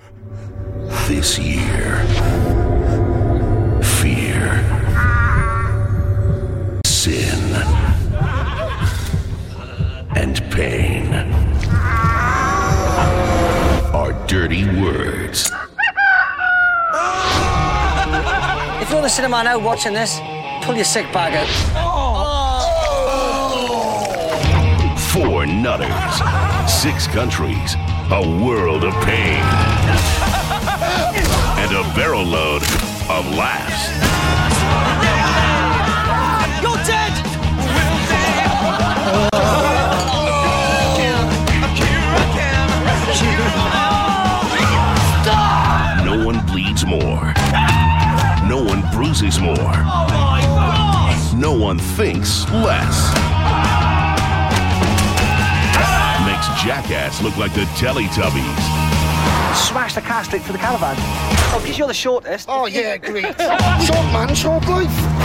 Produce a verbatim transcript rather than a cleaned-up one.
This year, fear, sin, and pain are dirty words. If you're in the cinema now watching this, pull your sick bag out. Four nutters, six countries, a world of pain, and a barrel load of laughs. You're dead! No one bleeds more. No one bruises more. Oh my God! No one thinks less. Makes Jackass look like the Teletubbies. Smash the car straight for the caravan. Oh, because you're the shortest. Oh, yeah, great. Short man, short life.